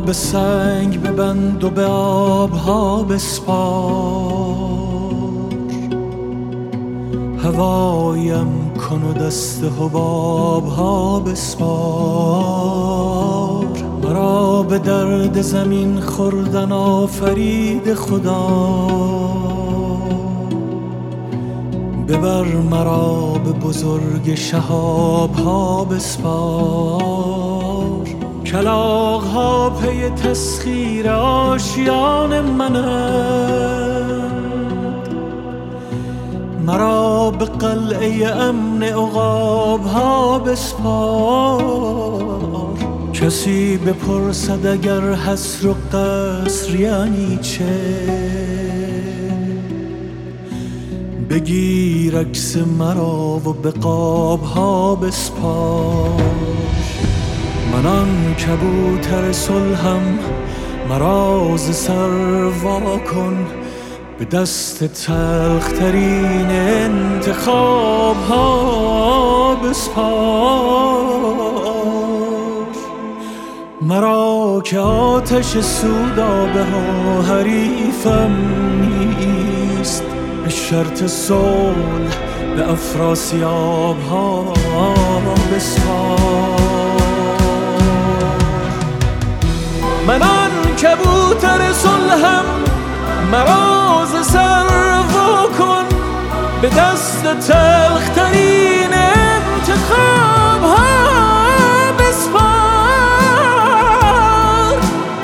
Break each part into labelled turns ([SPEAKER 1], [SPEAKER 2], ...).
[SPEAKER 1] به سنگ ببند و به آبها بسپار، هوایم کن و دست حبابها بسپار. مرا به درد زمین خوردن آفرید خدا، ببر مرا به بزرگ شهابها بسپار. کلاغ‌ها پی تسخیر آشیان منند، مرا به قلعه امن عقاب‌ها بسپار. کسی بپرسد اگر حصر و قصر یعنی چه، بگیر عکس مرا و به قاب‌ها بسپار. من آن کبوتر صلحم، مرا ز سر وا کن، به دست تلخترین انتخاب‌ها بسپار. مرا که آتش سودابه ها حریفم نیست، به شرط صلح به افراسیاب‌ها بسپار. من آن کبوتر صلحم، مرا ز سر وا کن، به دست تلخترین انتخاب‌ها بسپار.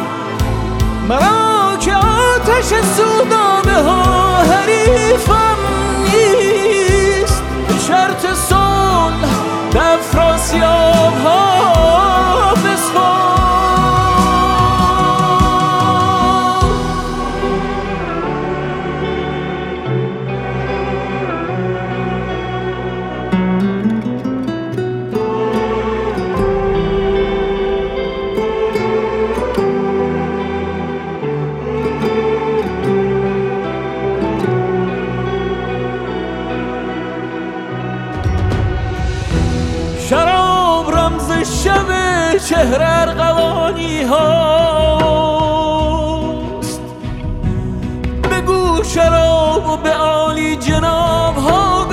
[SPEAKER 1] مرا که آتش سودابه ها حریفم نیست، به شرط صلح به افراسیاب‌ها بسپار. شراب رمز شب چهره ارغوانی هاست، بگو شراب و به عالی جناب ها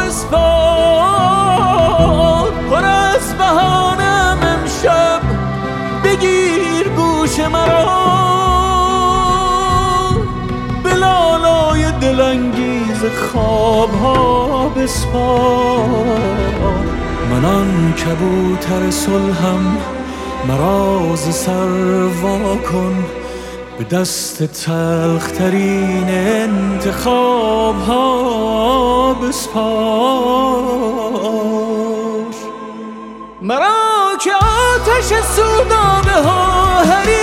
[SPEAKER 1] بسپار. پر از بهانم امشب بگیر گوش مرا، به لالای دلانگیز خواب ها بسپار. من آن کبوتر صلحم، مرا ز سر وا کن، به دست تلخترین انتخاب‌ها بسپار. مرا که آتش سودابه ها